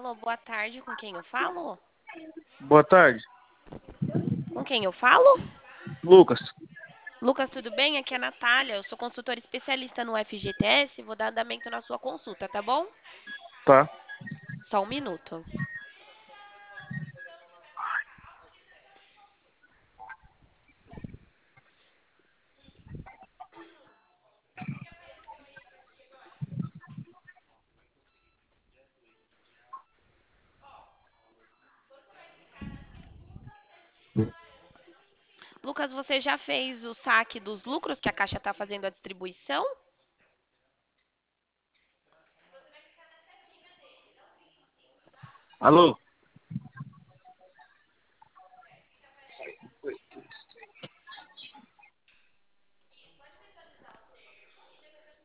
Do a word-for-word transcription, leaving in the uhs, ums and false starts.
Alô, boa tarde, com quem eu falo? Boa tarde, Com quem eu falo? Lucas. Lucas, tudo bem? Aqui é a Natália, eu sou consultora especialista no F G T S, vou dar andamento na sua consulta, tá bom? Tá. Só um minuto. Lucas, você já fez o saque dos lucros que a Caixa está fazendo a distribuição? Alô?